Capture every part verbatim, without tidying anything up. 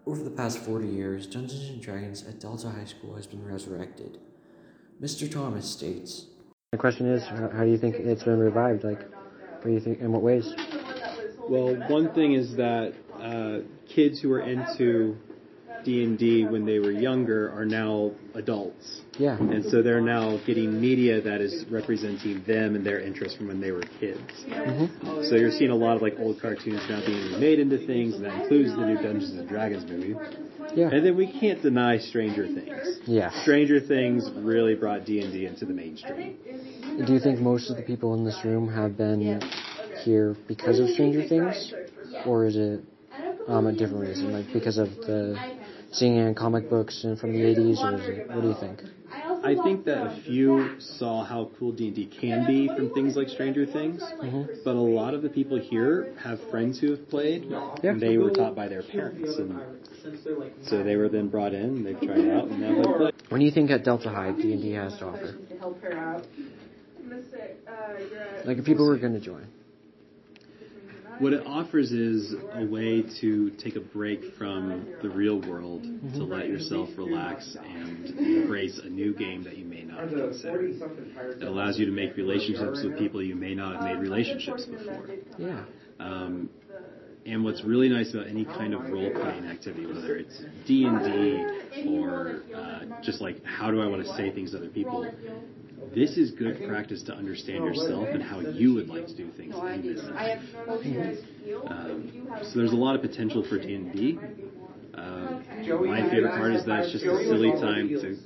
Over the past forty years, Dungeons and Dragons at Delta High School has been resurrected. Mister Thomas states, The question is, how, how do you think it's been revived? Like, what do you think, in what ways? Well, one thing is that uh, kids who were into D and D when they were younger are now adults. Yeah. And so they're now getting media that is representing them and their interests from when they were kids. Mm-hmm. So you're seeing a lot of like old cartoons now being remade into things, and that includes the new Dungeons and Dragons movie. Yeah. And then we can't deny Stranger Things. Yeah. Stranger Things really brought D and D into the mainstream. Do you think most of the people in this room have been here because of Stranger Things? Or is it um, a different reason? Like because of the seeing it in comic books and from the eighties, or is it, what do you think? I think that a few saw how cool D and D can be from things like Stranger Things, mm-hmm. but a lot of the people here have friends who have played, yeah. and they were taught by their parents, and so they were then brought in, they've tried it out, and now they play. What do you think at Delta High D and D has to offer? Like if people were going to join. What it offers is a way to take a break from the real world, mm-hmm. to let yourself relax and embrace a new game that you may not have considered. It allows you to make relationships with people you may not have made relationships before. Yeah. Um, and what's really nice about any kind of role-playing activity, whether it's D and D or uh, just like how do I want to say things to other people, this is good practice to understand yourself and how you would like to do things in business. Um, so there's a lot of potential for D and D. Uh, my favorite part is that it's just a silly time to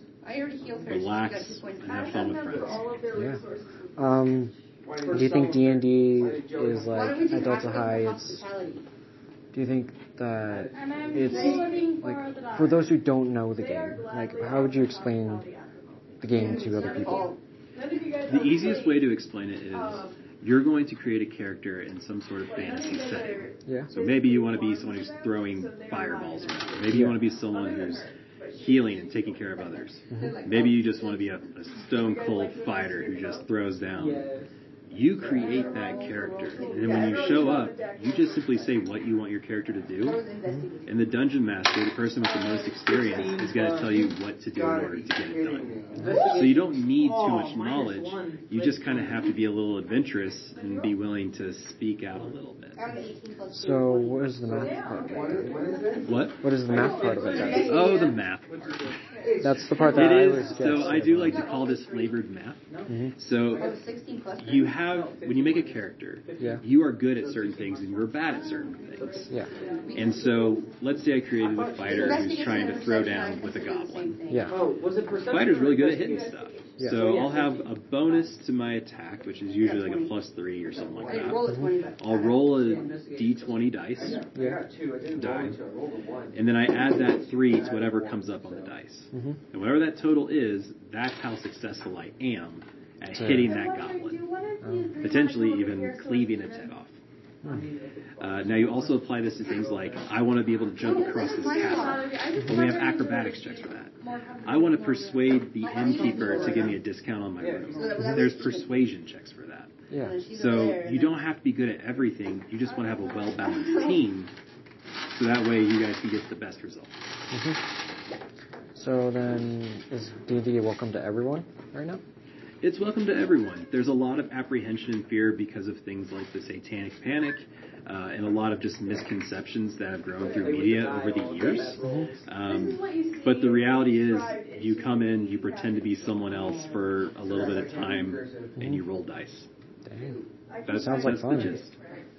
relax and have fun with friends. Yeah. Um, do you think D and D is like at Delta High? It's. Do you think that it's like for those who don't know the game? Like, how would you explain the game to other people? The easiest way to explain it is you're going to create a character in some sort of fantasy setting. Yeah. So maybe you want to be someone who's throwing fireballs around. Or maybe you want to be someone who's healing and taking care of others. Mm-hmm. Maybe you just want to be a, a stone-cold fighter who just throws down. You create that character, and then when you show up, you just simply say what you want your character to do, and the dungeon master, the person with the most experience, is going to tell you what to do in order to get it done. So you don't need too much knowledge, you just kind of have to be a little adventurous and be willing to speak out a little bit. So what is the math part of it? What? What is the math part of it? Oh, the math part. That's the part that it I is, always get. So I do like to call this flavored math. Mm-hmm. So you have, when you make a character, yeah. you are good at certain things and you're bad at certain things. Yeah. And so let's say I created a fighter who's trying to throw down with a goblin. Yeah. The fighter's really good at hitting stuff. Yeah. So I'll have a bonus to my attack, which is usually like a plus three or something like that. Mm-hmm. I'll roll a d twenty dice, yeah. die, and then I add that three to whatever comes up on the dice. Mm-hmm. And whatever that total is, that's how successful I am at hitting that goblin. Oh. Potentially even cleaving its head off. Uh, now you also apply this to things like, I want to be able to jump across this castle. Well, we have acrobatics checks for that. I want to persuade the innkeeper to give me a discount on my room. There's persuasion checks for that. Yeah. So you don't have to be good at everything. You just want to have a well-balanced team, so that way you guys can get the best result. Mm-hmm. So then, is D and D welcome to everyone right now? It's welcome to everyone. There's a lot of apprehension and fear because of things like the Satanic Panic uh, and a lot of just misconceptions that have grown through media over the years. Mm-hmm. Um, but the reality is you come in, you pretend to be someone else for a little bit of time, mm-hmm. and you roll dice. Dang. That sounds that's like fun. The gist.